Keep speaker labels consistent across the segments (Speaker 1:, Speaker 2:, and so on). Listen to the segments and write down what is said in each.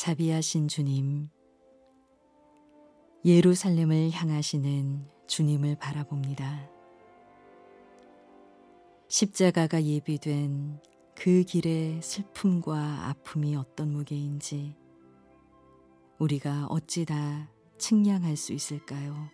Speaker 1: 자비하신 주님, 예루살렘을 향하시는 주님을 바라봅니다. 십자가가 예비된 그 길의 슬픔과 아픔이 어떤 무게인지 우리가 어찌 다 측량할 수 있을까요?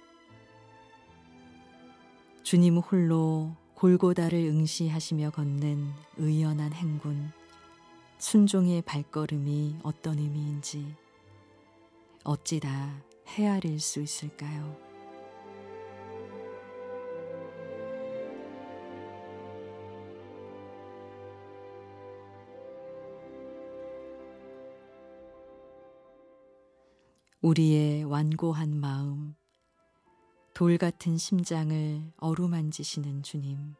Speaker 1: 주님 홀로 골고다를 응시하시며 걷는 의연한 행군, 순종의 발걸음이 어떤 의미인지 어찌 다 헤아릴 수 있을까요? 우리의 완고한 마음, 돌 같은 심장을 어루만지시는 주님,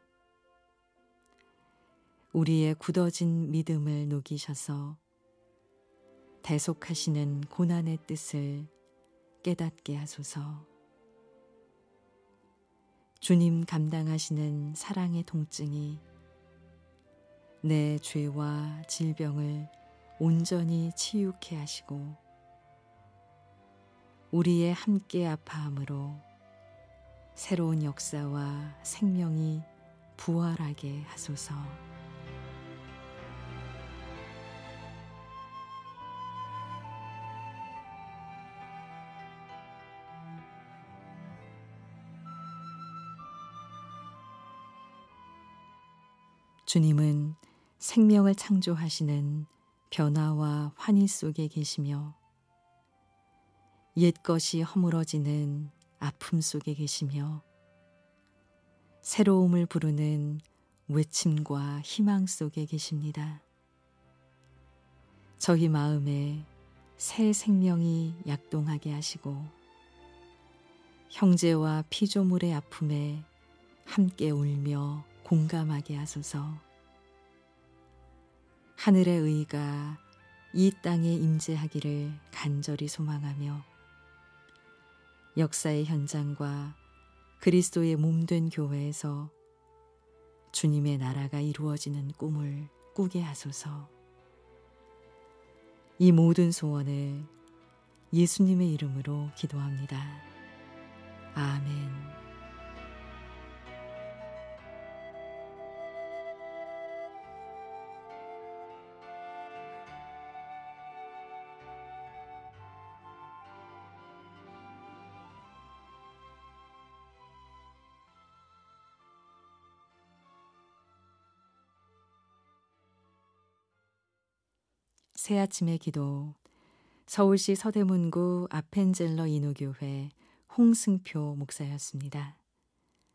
Speaker 1: 우리의 굳어진 믿음을 녹이셔서 대속하시는 고난의 뜻을 깨닫게 하소서. 주님 감당하시는 사랑의 통증이 내 죄와 질병을 온전히 치유케 하시고 우리의 함께 아파함으로 새로운 역사와 생명이 부활하게 하소서. 주님은 생명을 창조하시는 변화와 환희 속에 계시며 옛것이 허물어지는 아픔 속에 계시며 새로움을 부르는 외침과 희망 속에 계십니다. 저희 마음에 새 생명이 약동하게 하시고 형제와 피조물의 아픔에 함께 울며 공감하게 하소서. 하늘의 의가 이 땅에 임재하기를 간절히 소망하며 역사의 현장과 그리스도의 몸된 교회에서 주님의 나라가 이루어지는 꿈을 꾸게 하소서. 이 모든 소원을 예수님의 이름으로 기도합니다. 아멘. 새아침의 기도, 서울시 서대문구 아펜젤러 인후교회 홍승표 목사였습니다.